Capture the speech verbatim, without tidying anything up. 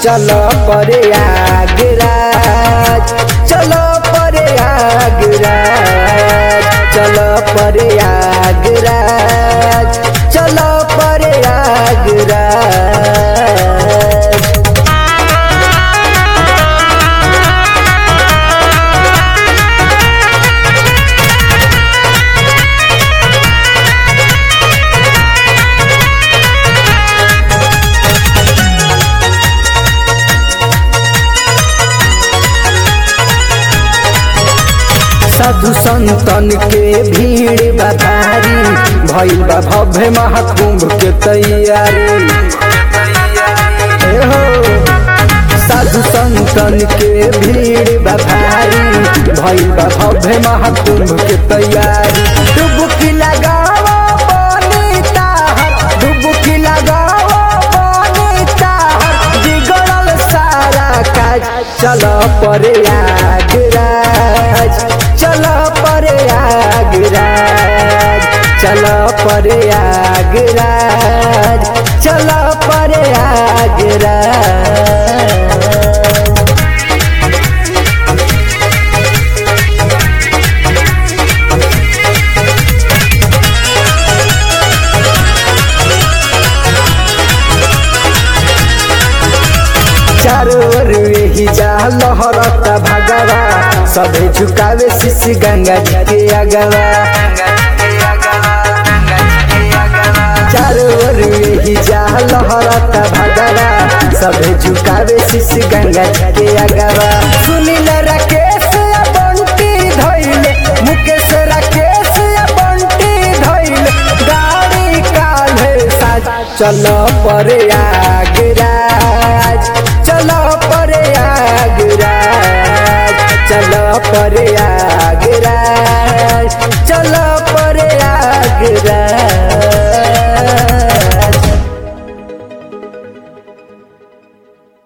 चलो प्रयागराज चलो प्रयागराज चलो प्रयागराज चलो प्रयागराज। साधु संतन के भीड़ बा भारी भइल बा भव्य महाकुंभ के तैयारी हो। साधु संतन के भीड़ बा भारी भइल बा भव्य महाकुंभ के तैयारी। डुबकी लगाओ पानी ताहर डुबकी लगाओ पानी ताहर बिगड़ल सारा काज। चलो प्रयागराज चलो प्रयागराज चलो प्रयागराज चलो प्रयागराज। चारों ओर यही जा लहरता भगवा सभे झुकावे शीश गंगा जी के अगवा। चारों ओर यही जा लहरता भगवा सभे झुकावे शीश गंगा जी के अगवा। सुनील राकेश बंटी धइले मुकेश राकेश बंटी धइले गाड़ी काल्हे साज। चलो प्रयागराज चलो प्रयागराज चलो प्रयागराज चलो